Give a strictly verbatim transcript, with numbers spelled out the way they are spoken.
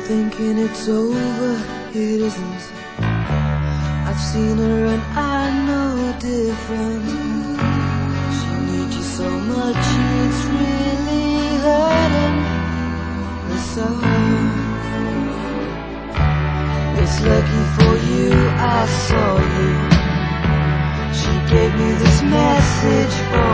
thinking it's over, it isn't. I've seen her and I know different. She needs you so much, it's really hurting me so. It's lucky for you I saw you. She gave me this message for